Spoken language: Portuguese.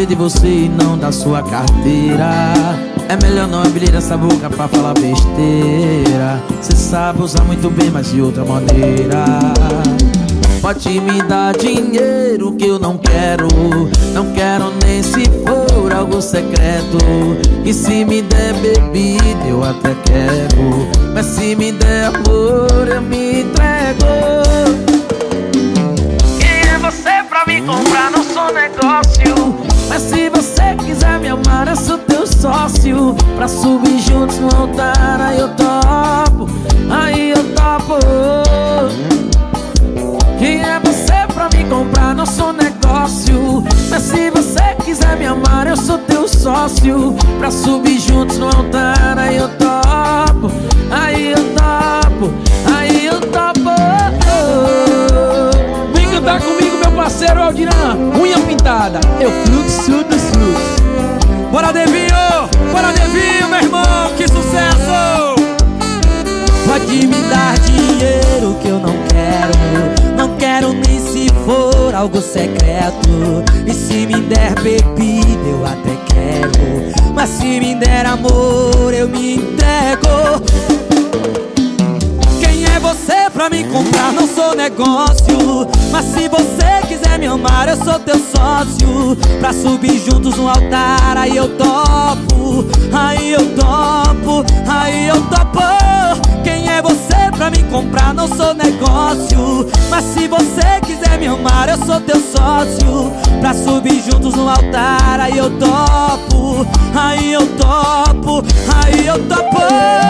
depender de você e não da sua carteira. É melhor não abrir essa boca pra falar besteira. Cê sabe usar muito bem, mas de outra maneira. Pode me dar dinheiro que eu não quero. Não quero nem se for algo secreto. E se me der bebida eu até quero, mas se me der amor eu me entrego. Quem é você pra me comprar? Não sou negócio. Mas se você quiser me amar eu sou teu sócio. Pra subir juntos no altar aí eu topo, aí eu topo. Quem é você pra me comprar? Não sou negócio. Mas se você quiser me amar eu sou teu sócio. Pra subir juntos no altar aí eu topo, aí eu topo, aí eu topo. Vem cantar comigo, meu parceiro Aldiran, unha pintada. Eu fluxo dos fluxos. Bora Devinho, meu irmão, que sucesso! Pode me dar dinheiro que eu não quero. Não quero nem se for algo secreto. E se me der bebida eu até quero, mas se me der amor eu me entrego. Quem é você pra me comprar? Não sou negócio. Mas se você quiser me amar eu sou teu sócio. Pra subir juntos no altar aí eu topo, aí eu topo, aí eu topo. Quem é você pra me comprar? Não sou negócio. Mas se você quiser me amar eu sou teu sócio. Pra subir juntos no altar aí eu topo, aí eu topo, aí eu topo.